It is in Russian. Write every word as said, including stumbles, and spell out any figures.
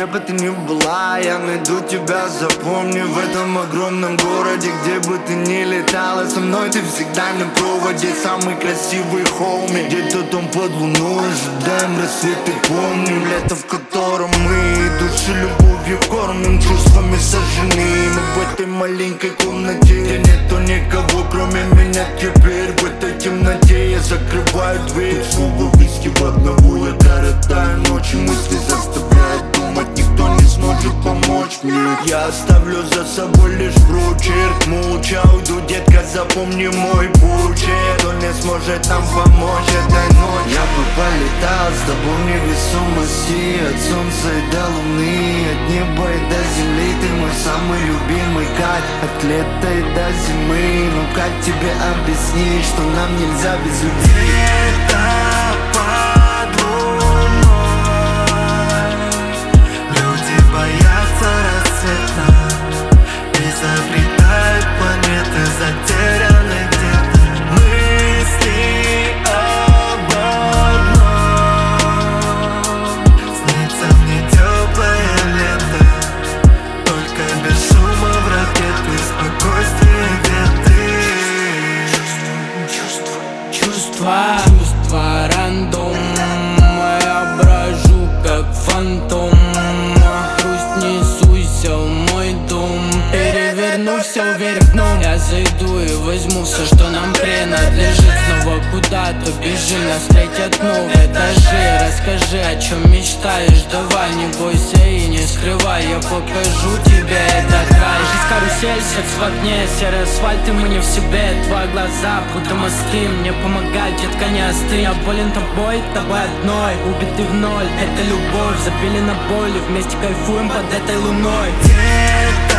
где бы ты ни была, я найду тебя, запомни. В этом огромном городе, где бы ты ни летала, со мной ты всегда на проводе. Самый красивый холми, где-то там под луной ожидаем рассвет и помним лето, в котором мы души любовью кормим, чувствами сожжены. Мы в этой маленькой комнате, где нету никого, кроме меня. Теперь в этой темноте я закрываю дверь. Тут снова виски в одного, я коротаю ночи. Мысли заставляют думать, никто не сможет помочь мне. Я оставлю за собой лишь прочерк, молча уйду, детка, запомни мой почерк. Кто не сможет нам помочь этой ночью? Я бы полетал с тобой в невесомости, от солнца и до луны, от неба и до земли. Ты мой самый любимый кайф, от лета и до зимы. Ну как тебе объяснить, что нам нельзя без любви? Где-то под луной люди боятся рассвета, изобретают планеты, затеряны где-то. Мысли об одном, снится мне теплое лето, только без шума в ракеты, спокойствие, где ты. Чувства, чувства, чувства рандом. Я брожу как фантом, грусть не суйся в мой дом. Переверну все вверх дном. Я зайду и возьму все, что нам принадлежит. Снова куда-то бежим, нас встретят новые этажи. Расскажи, о чем мечтаешь, давай, не бойся и не скрывай. Я покажу тебе этот рай. Жизнь карусель, секс в окне, серый асфальт, и мы не в себе. Твои глаза, будто мосты, мне помогают, детка, не остынь. Я болен тобой, тобой одной, убиты в ноль. Это любовь, запили на боли, вместе кайфуем под этой луной. Где-то